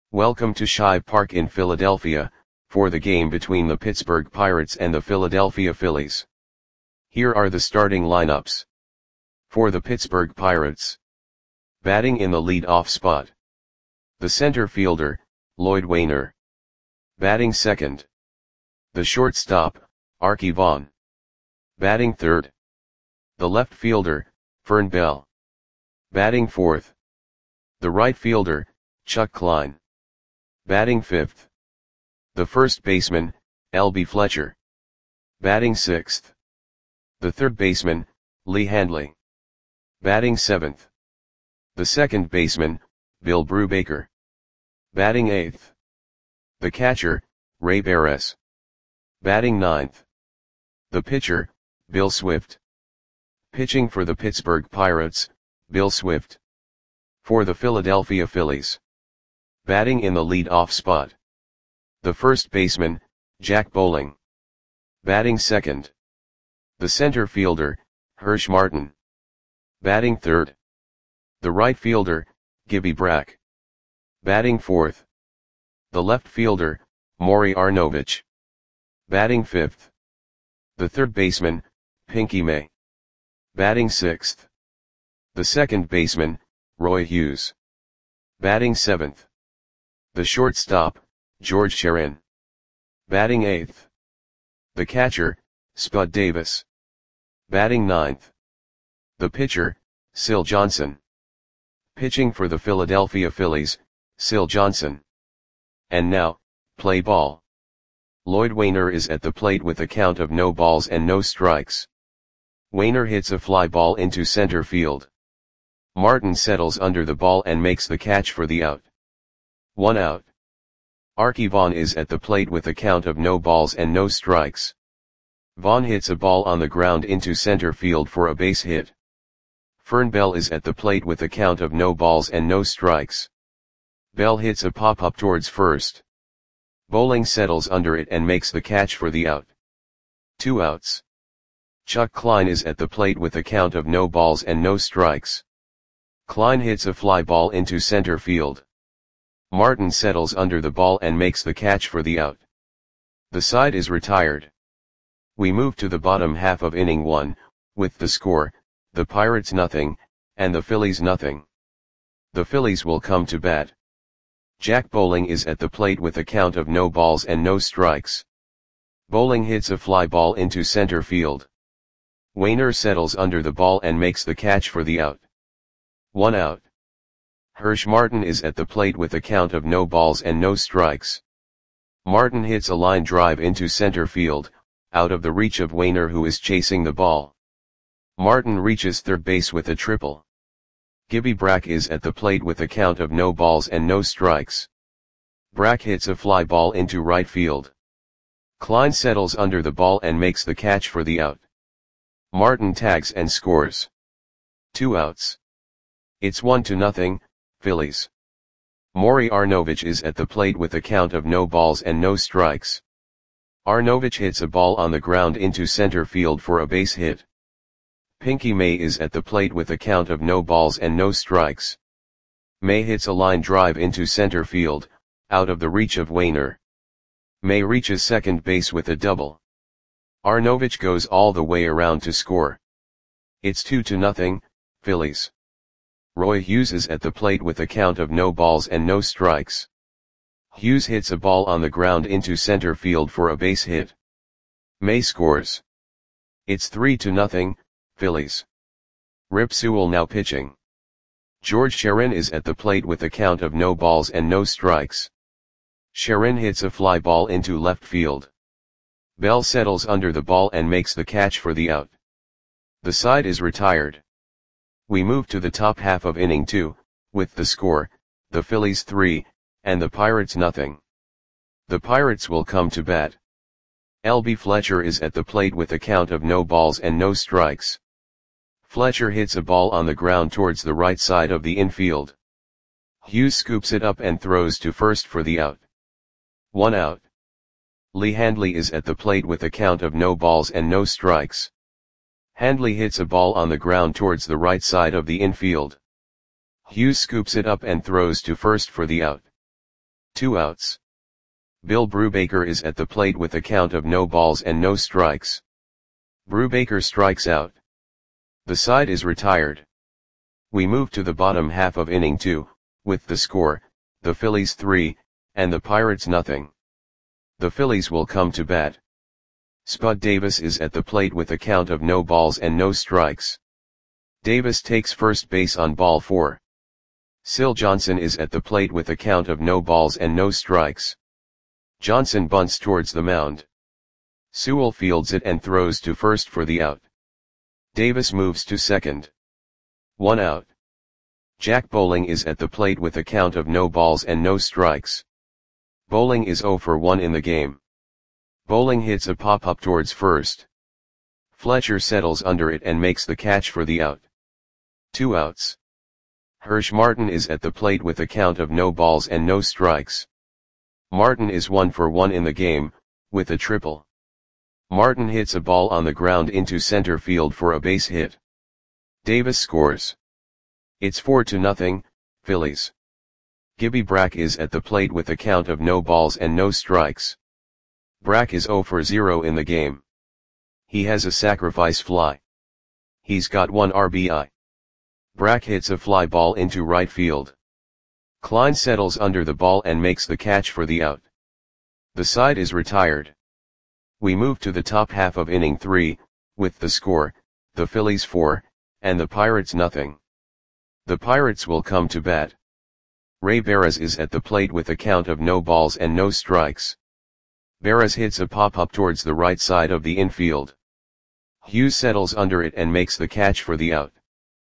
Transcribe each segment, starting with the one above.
Welcome to Shive Park in Philadelphia, for the game between the Pittsburgh Pirates and the Philadelphia Phillies. Here are the starting lineups. For the Pittsburgh Pirates. Batting in the lead-off spot. The center fielder, Lloyd Waner. Batting second. The shortstop, Arky Vaughan. Batting third. The left fielder, Fern Bell. Batting fourth. The right fielder, Chuck Klein. Batting fifth. The first baseman, L.B. Fletcher. Batting sixth. The third baseman, Lee Handley. Batting seventh. The second baseman, Bill Brubaker. Batting eighth. The catcher, Ray Barres. Batting ninth. The pitcher, Bill Swift. Pitching for the Pittsburgh Pirates, Bill Swift. For the Philadelphia Phillies. Batting in the lead-off spot. The first baseman, Jack Bowling. Batting second. The center fielder, Hersh Martin. Batting third. The right fielder, Gibby Brack. Batting fourth. The left fielder, Maury Arnovich. Batting fifth. The third baseman, Pinky May. Batting sixth. The second baseman, Roy Hughes. Batting seventh. The shortstop, George Sherin. Batting eighth. The catcher, Spud Davis. Batting ninth. The pitcher, Syl Johnson. Pitching for the Philadelphia Phillies, Syl Johnson. And now, play ball. Lloyd Waner is at the plate with a count of no balls and no strikes. Waner hits a fly ball into center field. Martin settles under the ball and makes the catch for the out. 1 out. Arky Vaughan is at the plate with a count of no balls and no strikes. Vaughan hits a ball on the ground into center field for a base hit. Fern Bell is at the plate with a count of no balls and no strikes. Bell hits a pop-up towards first. Bowling settles under it and makes the catch for the out. 2 outs. Chuck Klein is at the plate with a count of no balls and no strikes. Klein hits a fly ball into center field. Martin settles under the ball and makes the catch for the out. The side is retired. We move to the bottom half of inning 1, with the score, the Pirates nothing, and the Phillies nothing. The Phillies will come to bat. Jack Bowling is at the plate with a count of no balls and no strikes. Bowling hits a fly ball into center field. Waner settles under the ball and makes the catch for the out. 1 out. Hersh Martin is at the plate with a count of no balls and no strikes. Martin hits a line drive into center field, out of the reach of Waner, who is chasing the ball. Martin reaches third base with a triple. Gibby Brack is at the plate with a count of no balls and no strikes. Brack hits a fly ball into right field. Klein settles under the ball and makes the catch for the out. Martin tags and scores. 2 outs. It's 1-0, Phillies. Maury Arnovich is at the plate with a count of no balls and no strikes. Arnovich hits a ball on the ground into center field for a base hit. Pinky May is at the plate with a count of no balls and no strikes. May hits a line drive into center field, out of the reach of Waner. May reaches second base with a double. Arnovich goes all the way around to score. It's 2-0, Phillies. Roy Hughes is at the plate with a count of no balls and no strikes. Hughes hits a ball on the ground into center field for a base hit. May scores. It's 3-0, Phillies. Rip Sewell now pitching. George Sherin is at the plate with a count of no balls and no strikes. Sherin hits a fly ball into left field. Bell settles under the ball and makes the catch for the out. The side is retired. We move to the top half of inning 2, with the score, the Phillies 3, and the Pirates nothing. The Pirates will come to bat. L.B. Fletcher is at the plate with a count of no balls and no strikes. Fletcher hits a ball on the ground towards the right side of the infield. Hughes scoops it up and throws to first for the out. 1 out. Lee Handley is at the plate with a count of no balls and no strikes. Handley hits a ball on the ground towards the right side of the infield. Hughes scoops it up and throws to first for the out. 2 outs. Bill Brubaker is at the plate with a count of no balls and no strikes. Brubaker strikes out. The side is retired. We move to the bottom half of inning 2, with the score, the Phillies 3, and the Pirates nothing. The Phillies will come to bat. Spud Davis is at the plate with a count of no balls and no strikes. Davis takes first base on ball 4. Syl Johnson is at the plate with a count of no balls and no strikes. Johnson bunts towards the mound. Sewell fields it and throws to first for the out. Davis moves to second. 1 out. Jack Bowling is at the plate with a count of no balls and no strikes. Bowling is 0 for 1 in the game. Bowling hits a pop-up towards first. Fletcher settles under it and makes the catch for the out. 2 outs. Hirsch Martin is at the plate with a count of no balls and no strikes. Martin is 1 for 1 in the game, with a triple. Martin hits a ball on the ground into center field for a base hit. Davis scores. It's 4-0, Phillies. Gibby Brack is at the plate with a count of no balls and no strikes. Brack is 0 for 0 in the game. He has a sacrifice fly. He's got 1 RBI. Brack hits a fly ball into right field. Klein settles under the ball and makes the catch for the out. The side is retired. We move to the top half of inning 3, with the score, the Phillies 4, and the Pirates nothing. The Pirates will come to bat. Ray Barras is at the plate with a count of no balls and no strikes. Barras hits a pop-up towards the right side of the infield. Hughes settles under it and makes the catch for the out.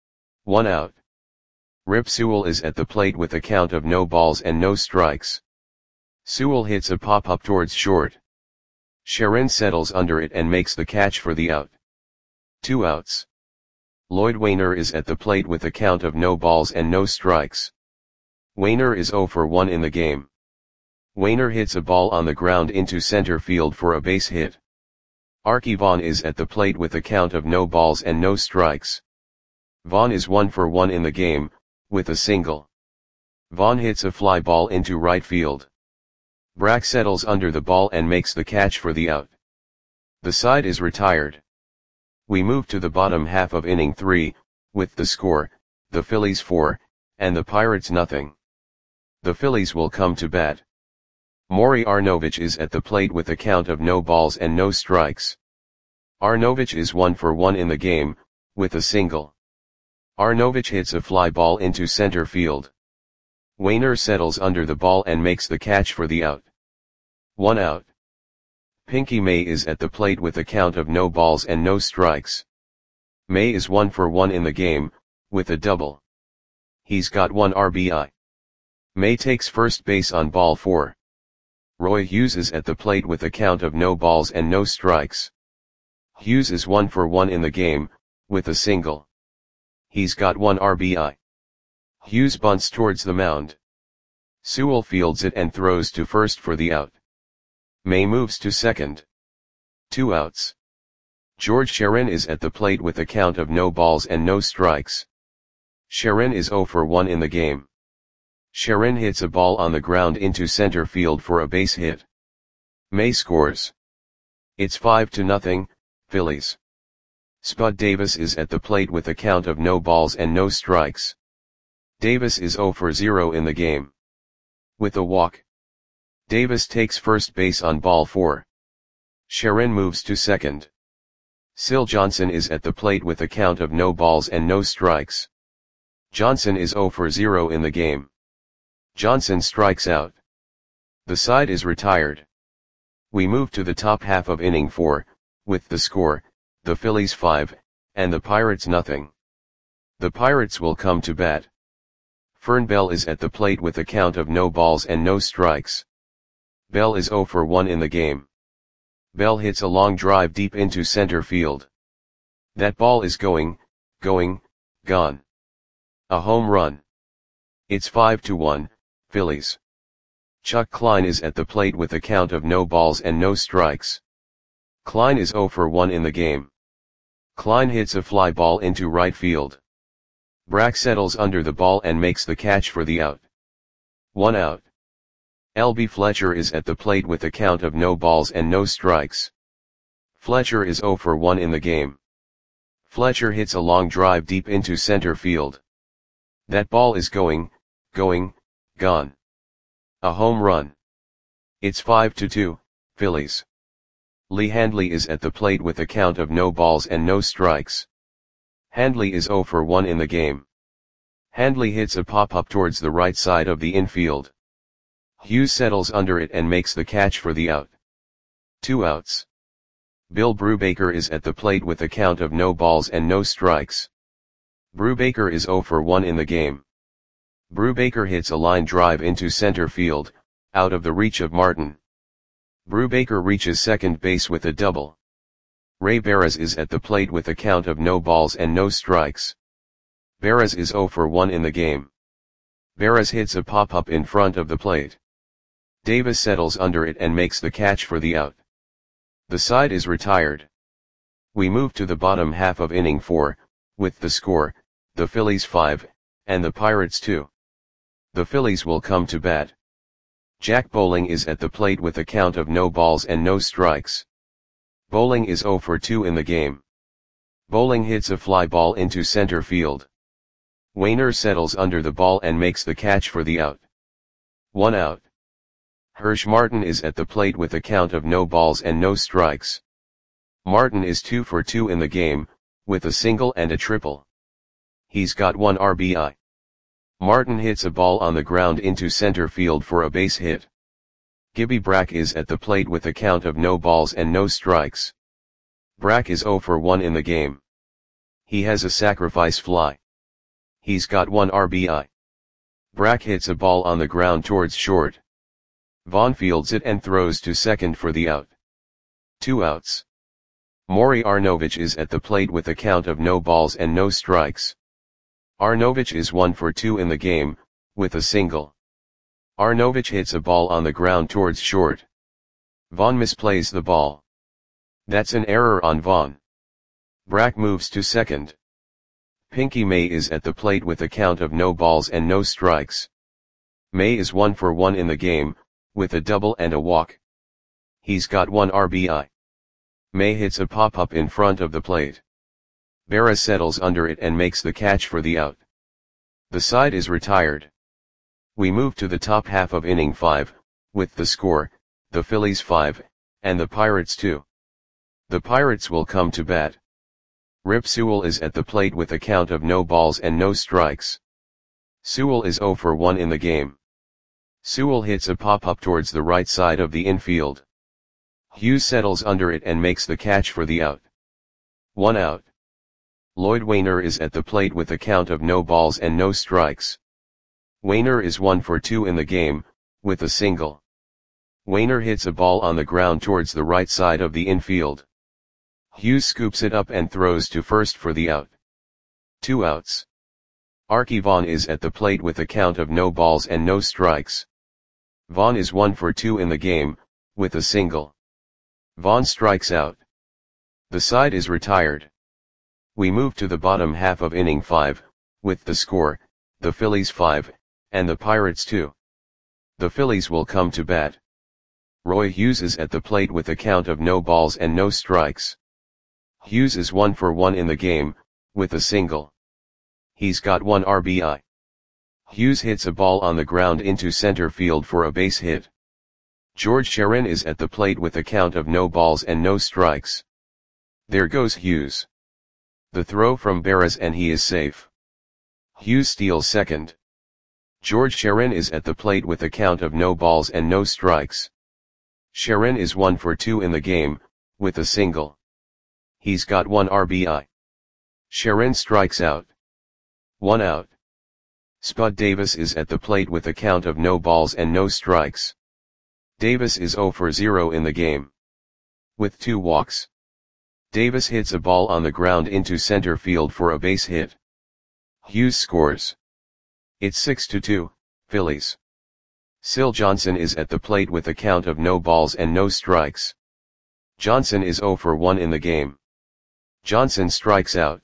1 out. Rip Sewell is at the plate with a count of no balls and no strikes. Sewell hits a pop-up towards short. Sharon settles under it and makes the catch for the out. 2 outs. Lloyd Wainer is at the plate with a count of no balls and no strikes. Wainer is 0 for 1 in the game. Wainer hits a ball on the ground into center field for a base hit. Archie Vaughn is at the plate with a count of no balls and no strikes. Vaughn is 1 for 1 in the game, with a single. Vaughn hits a fly ball into right field. Brack settles under the ball and makes the catch for the out. The side is retired. We move to the bottom half of inning 3, with the score, the Phillies 4, and the Pirates nothing. The Phillies will come to bat. Maury Arnovich is at the plate with a count of no balls and no strikes. Arnovich is 1 for 1 in the game, with a single. Arnovich hits a fly ball into center field. Wainer settles under the ball and makes the catch for the out. 1 out. Pinky May is at the plate with a count of no balls and no strikes. May is 1 for 1 in the game, with a double. He's got 1 RBI. May takes first base on ball 4. Roy Hughes is at the plate with a count of no balls and no strikes. Hughes is 1 for 1 in the game, with a single. He's got 1 RBI. Hughes bunts towards the mound. Sewell fields it and throws to first for the out. May moves to second. 2 outs. George Sharon is at the plate with a count of no balls and no strikes. Sharon is 0 for 1 in the game. Sharon hits a ball on the ground into center field for a base hit. May scores. It's 5-0, Phillies. Spud Davis is at the plate with a count of no balls and no strikes. Davis is 0 for 0 in the game. With a walk. Davis takes first base on ball 4. Sharon moves to second. Syl Johnson is at the plate with a count of no balls and no strikes. Johnson is 0 for 0 in the game. Johnson strikes out. The side is retired. We move to the top half of inning 4, with the score, the Phillies 5, and the Pirates nothing. The Pirates will come to bat. Fern Bell is at the plate with a count of no balls and no strikes. Bell is 0 for 1 in the game. Bell hits a long drive deep into center field. That ball is gone. A home run. It's 5-1, Phillies. Chuck Klein is at the plate with a count of no balls and no strikes. Klein is 0 for 1 in the game. Klein hits a fly ball into right field. Brack settles under the ball and makes the catch for the out. 1 out. LB Fletcher is at the plate with a count of no balls and no strikes. Fletcher is 0 for 1 in the game. Fletcher hits a long drive deep into center field. That ball is gone. A home run. It's 5-2, Phillies. Lee Handley is at the plate with a count of no balls and no strikes. Handley is 0 for 1 in the game. Handley hits a pop-up towards the right side of the infield. Hughes settles under it and makes the catch for the out. 2 outs. Bill Brubaker is at the plate with a count of no balls and no strikes. Brubaker is 0 for 1 in the game. Brubaker hits a line drive into center field, out of the reach of Martin. Brubaker reaches second base with a double. Ray Barras is at the plate with a count of no balls and no strikes. Barras is 0 for 1 in the game. Barras hits a pop-up in front of the plate. Davis settles under it and makes the catch for the out. The side is retired. We move to the bottom half of inning 4, with the score, the Phillies 5, and the Pirates 2. The Phillies will come to bat. Jack Bowling is at the plate with a count of no balls and no strikes. Bowling is 0 for 2 in the game. Bowling hits a fly ball into center field. Wainer settles under the ball and makes the catch for the out. 1 out. Hirsch Martin is at the plate with a count of no balls and no strikes. Martin is 2 for 2 in the game, with a single and a triple. He's got 1 RBI. Martin hits a ball on the ground into center field for a base hit. Gibby Brack is at the plate with a count of no balls and no strikes. Brack is 0 for 1 in the game. He has a sacrifice fly. He's got 1 RBI. Brack hits a ball on the ground towards short. Vaughn fields it and throws to second for the out. 2 outs. Maury Arnovich is at the plate with a count of no balls and no strikes. Arnovich is 1 for 2 in the game, with a single. Arnovich hits a ball on the ground towards short. Vaughn misplays the ball. That's an error on Vaughn. Brack moves to second. Pinky May is at the plate with a count of no balls and no strikes. May is 1 for 1 in the game, with a double and a walk. He's got 1 RBI. May hits a pop-up in front of the plate. Barras settles under it and makes the catch for the out. The side is retired. We move to the top half of inning 5, with the score, the Phillies 5, and the Pirates 2. The Pirates will come to bat. Rip Sewell is at the plate with a count of no balls and no strikes. Sewell is 0 for 1 in the game. Sewell hits a pop-up towards the right side of the infield. Hughes settles under it and makes the catch for the out. 1 out. Lloyd Wainer is at the plate with a count of no balls and no strikes. Wainer is 1 for 2 in the game, with a single. Wainer hits a ball on the ground towards the right side of the infield. Hughes scoops it up and throws to first for the out. 2 outs. Arky Vaughan is at the plate with a count of no balls and no strikes. Vaughan is 1 for 2 in the game, with a single. Vaughan strikes out. The side is retired. We move to the bottom half of inning 5, with the score, the Phillies 5, and the Pirates 2. The Phillies will come to bat. Roy Hughes is at the plate with a count of no balls and no strikes. Hughes is 1 for 1 in the game, with a single. He's got 1 RBI. Hughes hits a ball on the ground into center field for a base hit. George Sharon is at the plate with a count of no balls and no strikes. There goes Hughes. The throw from Barras and he is safe. Hughes steals second. George Sharon is at the plate with a count of no balls and no strikes. Sharon is 1 for 2 in the game, with a single. He's got 1 RBI. Sharon strikes out. 1 out. Spud Davis is at the plate with a count of no balls and no strikes. Davis is 0 for 0 in the game. With 2 walks. Davis hits a ball on the ground into center field for a base hit. Hughes scores. It's 6-2, Phillies. Syl Johnson is at the plate with a count of no balls and no strikes. Johnson is 0 for 1 in the game. Johnson strikes out.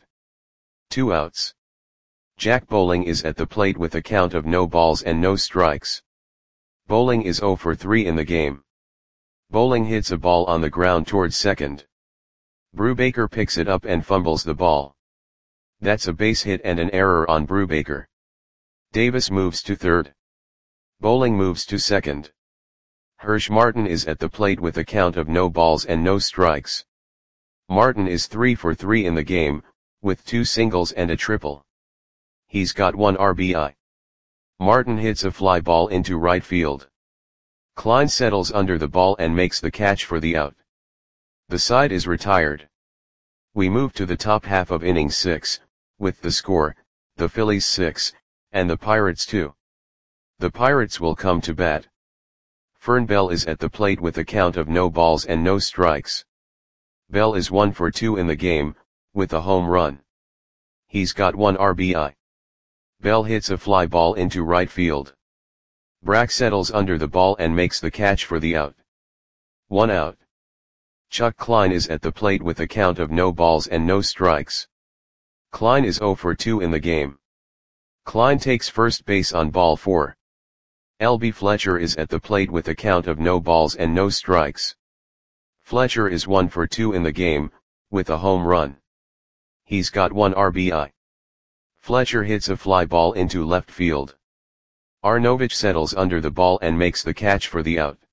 2 outs. Jack Bowling is at the plate with a count of no balls and no strikes. Bowling is 0 for 3 in the game. Bowling hits a ball on the ground towards second. Brubaker picks it up and fumbles the ball. That's a base hit and an error on Brubaker. Davis moves to third. Bowling moves to second. Hirsch Martin is at the plate with a count of no balls and no strikes. Martin is 3 for 3 in the game, with 2 singles and a triple. He's got 1 RBI. Martin hits a fly ball into right field. Klein settles under the ball and makes the catch for the out. The side is retired. We move to the top half of inning 6, with the score, the Phillies 6, and the Pirates 2. The Pirates will come to bat. Fern Bell is at the plate with a count of no balls and no strikes. Bell is 1 for 2 in the game, with a home run. He's got 1 RBI. Bell hits a fly ball into right field. Brack settles under the ball and makes the catch for the out. 1 out. Chuck Klein is at the plate with a count of no balls and no strikes. Klein is 0 for 2 in the game. Klein takes first base on ball 4. L.B. Fletcher is at the plate with a count of no balls and no strikes. Fletcher is 1 for 2 in the game, with a home run. He's got 1 RBI. Fletcher hits a fly ball into left field. Arnovich settles under the ball and makes the catch for the out.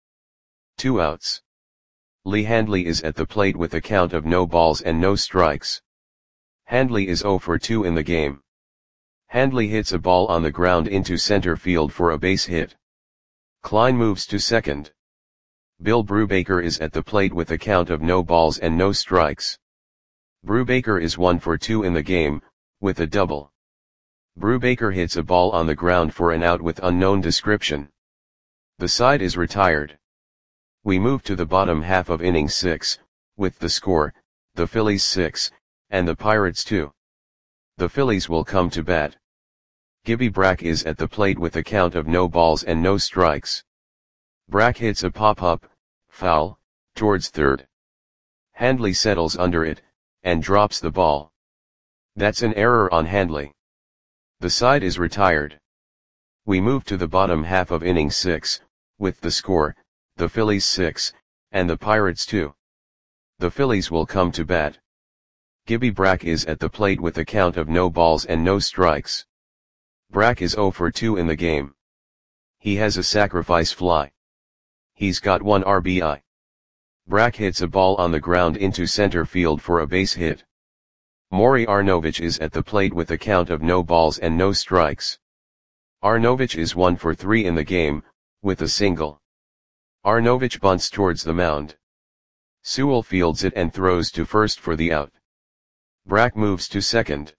2 outs. Lee Handley is at the plate with a count of no balls and no strikes. Handley is 0 for 2 in the game. Handley hits a ball on the ground into center field for a base hit. Klein moves to second. Bill Brubaker is at the plate with a count of no balls and no strikes. Brubaker is 1 for 2 in the game, with a double. Brubaker hits a ball on the ground for an out with unknown description. The side is retired. We move to the bottom half of inning 6, with the score, the Phillies 6, and the Pirates 2. The Phillies will come to bat. Gibby Brack is at the plate with a count of no balls and no strikes. Brack hits a pop-up, foul, towards third. Handley settles under it, and drops the ball. That's an error on Handley. The side is retired. We move to the bottom half of inning 6, with the score, the Phillies 6, and the Pirates 2. The Phillies will come to bat. Gibby Brack is at the plate with a count of no balls and no strikes. Brack is 0 for 2 in the game. He has a sacrifice fly. He's got 1 RBI. Brack hits a ball on the ground into center field for a base hit. Maury Arnovich is at the plate with a count of no balls and no strikes. Arnovich is 1 for 3 in the game, with a single. Arnovich bunts towards the mound. Sewell fields it and throws to first for the out. Brack moves to second.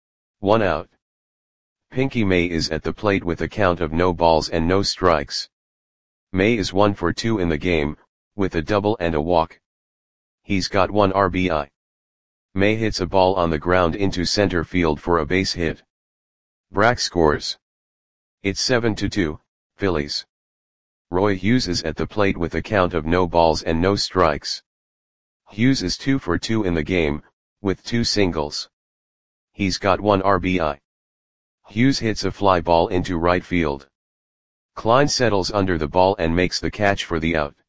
1 out. Pinky May is at the plate with a count of no balls and no strikes. May is 1 for 2 in the game, with a double and a walk. He's got 1 RBI. May hits a ball on the ground into center field for a base hit. Brack scores. It's 7-2, Phillies. Roy Hughes is at the plate with a count of no balls and no strikes. Hughes is 2 for 2 in the game, with 2 singles. He's got 1 RBI. Hughes hits a fly ball into right field. Klein settles under the ball and makes the catch for the out.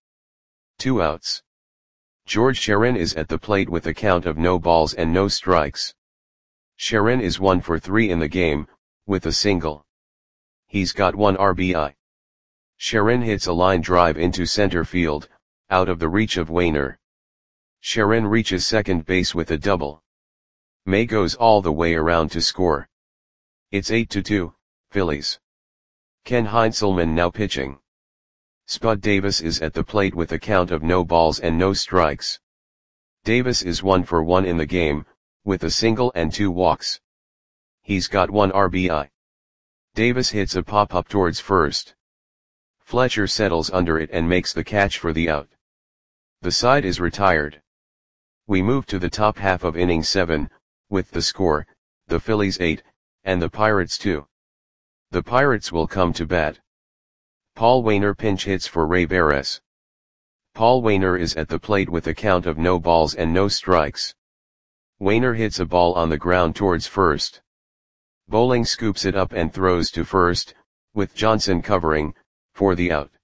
2 outs. George Sharon is at the plate with a count of no balls and no strikes. Sharon is 1 for 3 in the game, with a single. He's got 1 RBI. Sharon hits a line drive into center field, out of the reach of Wainer. Sharon reaches second base with a double. May goes all the way around to score. It's 8-2, Phillies. Ken Heinzelman now pitching. Spud Davis is at the plate with a count of no balls and no strikes. Davis is 1 for 1 in the game, with a single and 2 walks. He's got 1 RBI. Davis hits a pop-up towards first. Fletcher settles under it and makes the catch for the out. The side is retired. We move to the top half of inning 7, with the score, the Phillies 8, and the Pirates 2. The Pirates will come to bat. Paul Wainer pinch hits for Ray Barres. Paul Wainer is at the plate with a count of no balls and no strikes. Wainer hits a ball on the ground towards first. Bowling scoops it up and throws to first, with Johnson covering, for the out.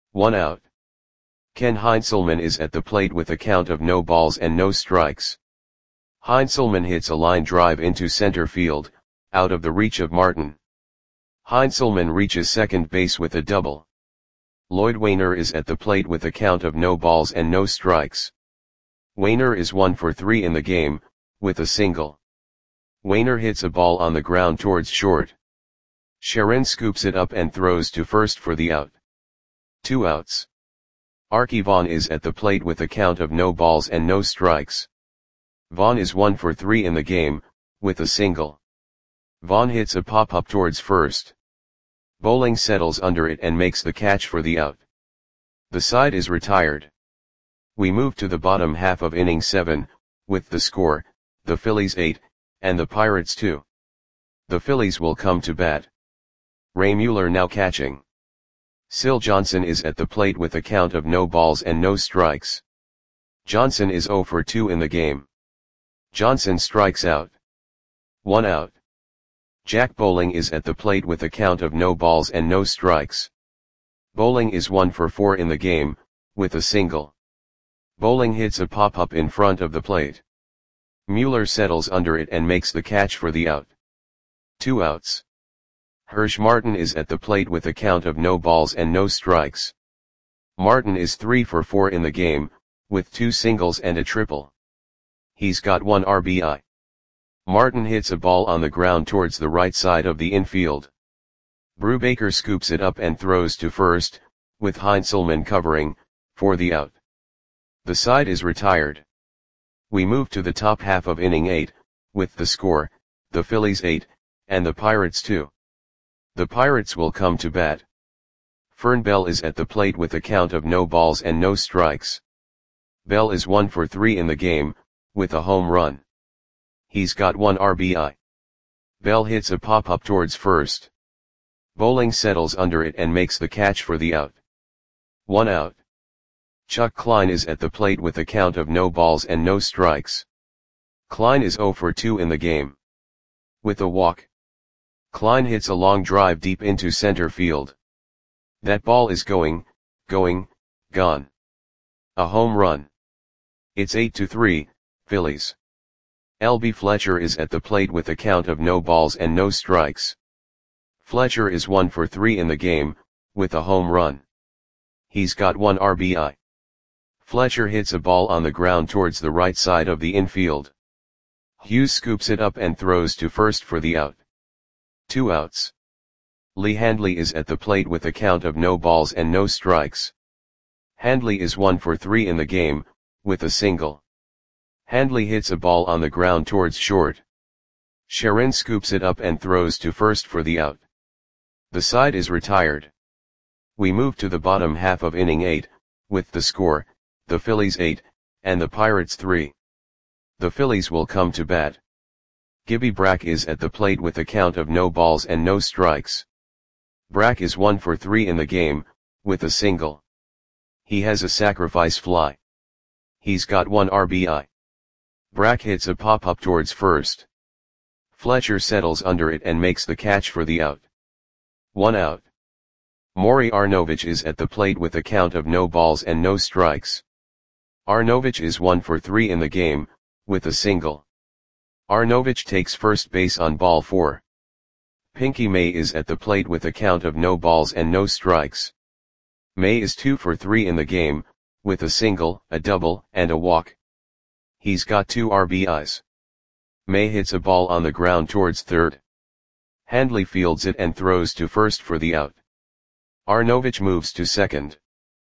1 out. Ken Heinzelman is at the plate with a count of no balls and no strikes. Heinzelman hits a line drive into center field, out of the reach of Martin. Heinzelman reaches second base with a double. Lloyd Wainer is at the plate with a count of no balls and no strikes. Wainer is 1 for 3 in the game, with a single. Wainer hits a ball on the ground towards short. Sharon scoops it up and throws to first for the out. 2 outs. Arky Vaughan is at the plate with a count of no balls and no strikes. Vaughan is 1 for 3 in the game, with a single. Vaughan hits a pop-up towards first. Bowling settles under it and makes the catch for the out. The side is retired. We move to the bottom half of inning 7, with the score, the Phillies 8, and the Pirates 2. The Phillies will come to bat. Ray Mueller now catching. Syl Johnson is at the plate with a count of no balls and no strikes. Johnson is 0 for 2 in the game. Johnson strikes out. 1 out. Jack Bowling is at the plate with a count of no balls and no strikes. Bowling is 1 for 4 in the game, with a single. Bowling hits a pop-up in front of the plate. Mueller settles under it and makes the catch for the out. 2 outs. Hirsch Martin is at the plate with a count of no balls and no strikes. Martin is 3 for 4 in the game, with 2 singles and a triple. He's got 1 RBI. Martin hits a ball on the ground towards the right side of the infield. Brubaker scoops it up and throws to first, with Heinzelman covering, for the out. The side is retired. We move to the top half of inning 8, with the score, the Phillies 8, and the Pirates 2. The Pirates will come to bat. Fern Bell is at the plate with a count of no balls and no strikes. Bell is 1 for 3 in the game, with a home run. He's got 1 RBI. Bell hits a pop-up towards first. Bowling settles under it and makes the catch for the out. 1 out. Chuck Klein is at the plate with a count of no balls and no strikes. Klein is 0 for 2 in the game. With a walk. Klein hits a long drive deep into center field. That ball is gone. A home run. It's 8-3, Phillies. L.B. Fletcher is at the plate with a count of no balls and no strikes. Fletcher is 1 for 3 in the game, with a home run. He's got 1 RBI. Fletcher hits a ball on the ground towards the right side of the infield. Hughes scoops it up and throws to first for the out. 2 outs. Lee Handley is at the plate with a count of no balls and no strikes. Handley is 1 for 3 in the game, with a single. Handley hits a ball on the ground towards short. Sharon scoops it up and throws to first for the out. The side is retired. We move to the bottom half of inning 8, with the score, the Phillies 8, and the Pirates 3. The Phillies will come to bat. Gibby Brack is at the plate with a count of no balls and no strikes. Brack is 1 for 3 in the game, with a single. He has a sacrifice fly. He's got 1 RBI. Brack hits a pop-up towards first. Fletcher settles under it and makes the catch for the out. 1 out. Maury Arnovich is at the plate with a count of no balls and no strikes. Arnovich is 1 for 3 in the game, with a single. Arnovich takes first base on ball 4. Pinky May is at the plate with a count of no balls and no strikes. May is 2 for 3 in the game, with a single, a double, and a walk. He's got 2 RBIs. May hits a ball on the ground towards third. Handley fields it and throws to first for the out. Arnovich moves to second.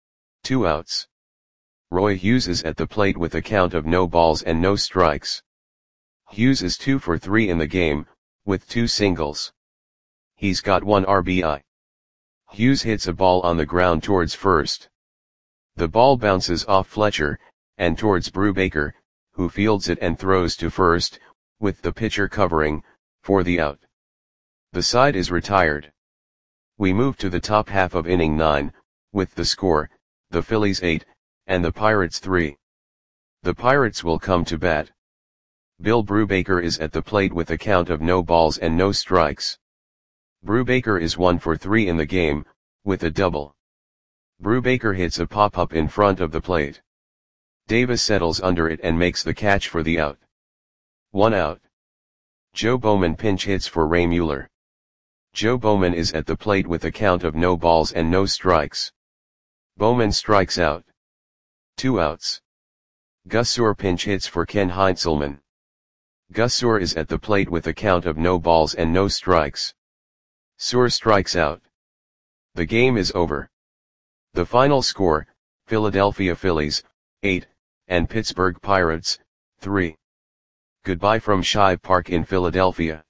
2 outs. Roy Hughes is at the plate with a count of no balls and no strikes. Hughes is 2 for 3 in the game, with 2 singles. He's got 1 RBI. Hughes hits a ball on the ground towards first. The ball bounces off Fletcher, and towards Brubaker, who fields it and throws to first, with the pitcher covering, for the out. The side is retired. We move to the top half of inning 9, with the score, the Phillies 8, and the Pirates 3. The Pirates will come to bat. Bill Brubaker is at the plate with a count of no balls and no strikes. Brubaker is 1 for 3 in the game, with a double. Brubaker hits a pop-up in front of the plate. Davis settles under it and makes the catch for the out. 1 out. Joe Bowman pinch hits for Ray Mueller. Joe Bowman is at the plate with a count of no balls and no strikes. Bowman strikes out. 2 outs. Gus Suhr pinch hits for Ken Heinzelman. Gus Suhr is at the plate with a count of no balls and no strikes. Suhr strikes out. The game is over. The final score, Philadelphia Phillies, 8, and Pittsburgh Pirates, 3. Goodbye from Shibe Park in Philadelphia.